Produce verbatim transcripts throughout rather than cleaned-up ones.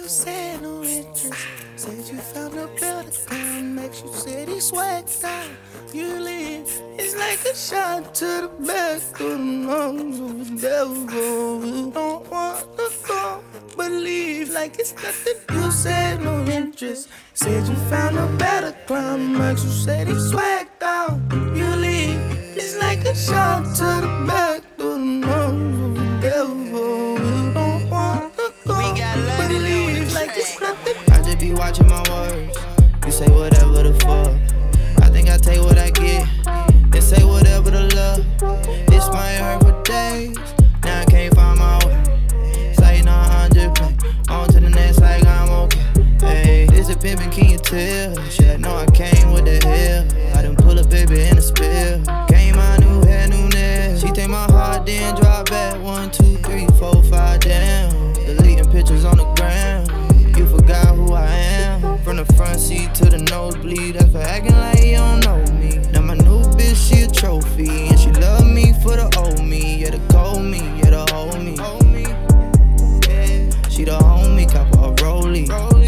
You said no interest, said you found a better kind. Makes you said he swagged out. You leave, it's like a shot to the back of the lungs of the devil. You don't want to go, but leave like it's nothing. You said no interest, said you found a better climax. You said he swagged out. You leave, it's like a shot to the back of the lungs of the devil. You don't want to go, but leave like it's nothing. I just be watching my words. You say whatever the fuck. I think I take what I get. Then say whatever the love. This might hurt for days. Now I can't find my way. It's like nah, I'm just playing. On to the next like I'm okay. Hey, this a pimpin', can you tell? Shit, I know I came with the hell. I done pull a baby in a spill. Came out new hair, new nails. She take my heart, then drop back. One, two, three, four, five, down. Deleting pictures on the ground. You forgot who I am. From the front seat to the nosebleed. That's for acting like you don't know me. Now my new bitch, she a trophy. And she love me for the old me. Yeah, the cold me, yeah, the whole me. She the homie, cop her a rollie.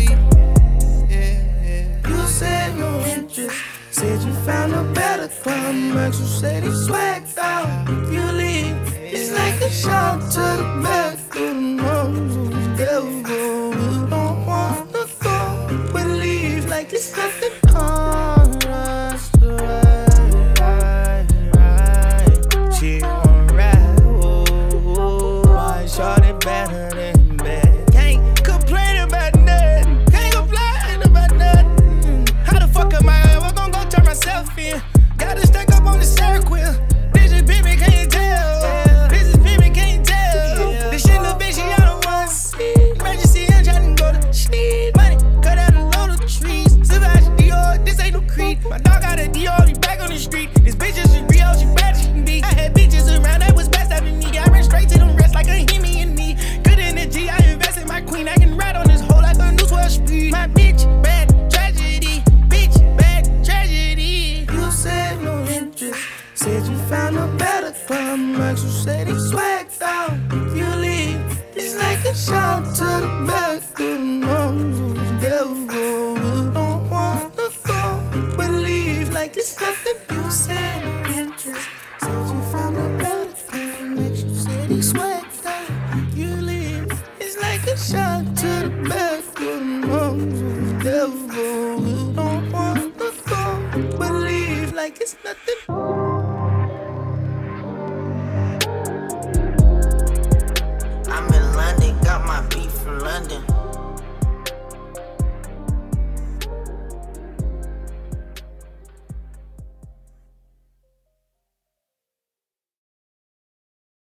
You said no interest, said you found a better climax. You said he swagged out. You leave, it's like a shot to the back of the lungs of the devil. You don't want to go, but leave like it's nothing. Alright, right, right, right. She wanna ride, oh, why shorty better than bad? Can't complain about nothing, can't complain about nothing. How the fuck am I ever gonna go turn myself in? Gotta stack up on the circle. This is baby, can't you tell? This is baby, can't you tell? This shit little bitch, she out of one. Emergency, I'm trying to go to sleep. Money, cut out a load of trees. Savage Dior, this ain't no creed. My dog got a Dior, he back on the street. This bitch is real, she bad as she can be. I had bitches around, that was best out of me. I ran straight to them rest like a Hemi and me. Good energy, I invest in my queen. I can ride on this hole like a new twelve speed. My bitch, bad tragedy. Bitch, bad tragedy. You said no interest, said you found a better climax. You said he swagged out. You leave, it's like a shot to the back of the lungs of the devil. You don't want to go, but leave like it's nothing. You said no interest, said you found a better climax. You said he swagged out. You leave, it's like a shot to the back of the lungs of the devil. You don't want to go, but leave like it's nothing.